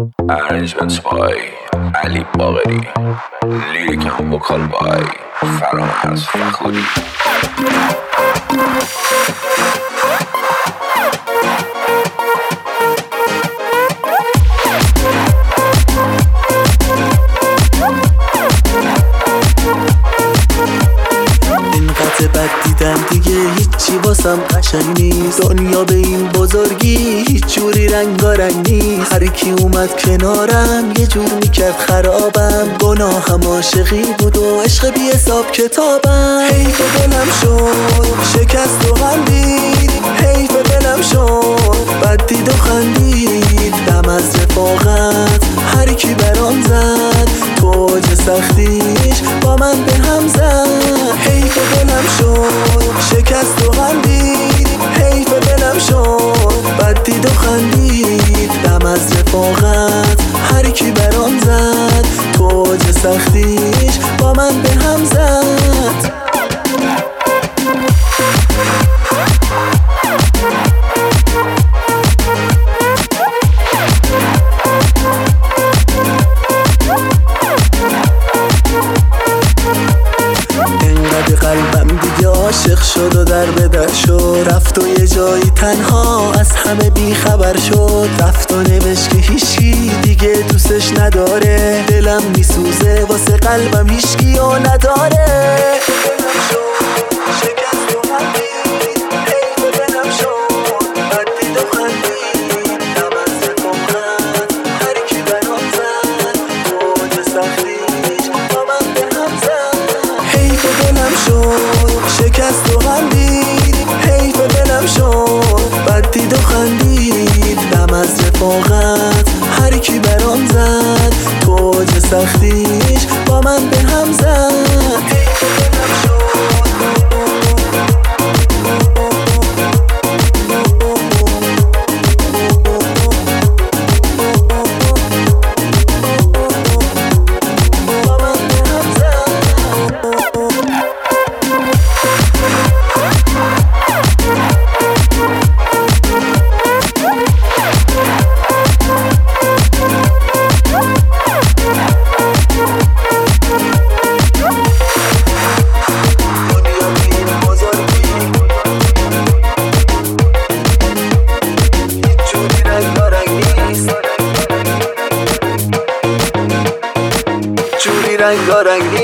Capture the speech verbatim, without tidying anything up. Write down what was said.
Arrangements by علی باقری، لیریکم وکال بای فرامرز فخوری. بد دیدم دیگه هیچی واسم قشنگ نیست. دنیا به این بزرگی هیچ جوری رنگارنگ نیست. هر کی اومد کنارم یه جور میکرد خرابم. گناهم عاشقی بود و عشق بی حساب کتابم. حیف دلم شد شکست و غمدید، حیف دلم شد بد دید و خندید. دم از رفاقت هر کی برام زد، تو اوج سختیش با من به هم زد. حیف دلم شد شکست و غمدید، حیف دلم شد بد دید و خندید. دم از رفاقت هر کی برام زد، تو اوج سختیش با من به هم زد. قلبم دیگه عاشق شد و در به در شد. رفت و یه جایی تنها از همه بی خبر شد. رفت و نوشت که هیچکی دیگه دوستش نداره. دلم میسوزه واسه قلبم هیچکی رو نداره. دلم شد شکست و غمدید، حیف دلم شد بد دید و خندید. دم از رفاقت هر کی برام زد، تو اوج سختیش با من به هم زد. حیف دلم شد شکست و غمدید، حیف دلم شد بد دید و خندید. دم از رفاقت هر کی برام زد، تو اوج سختیش با من به هم زد. حیف دلم شد رنگارنگ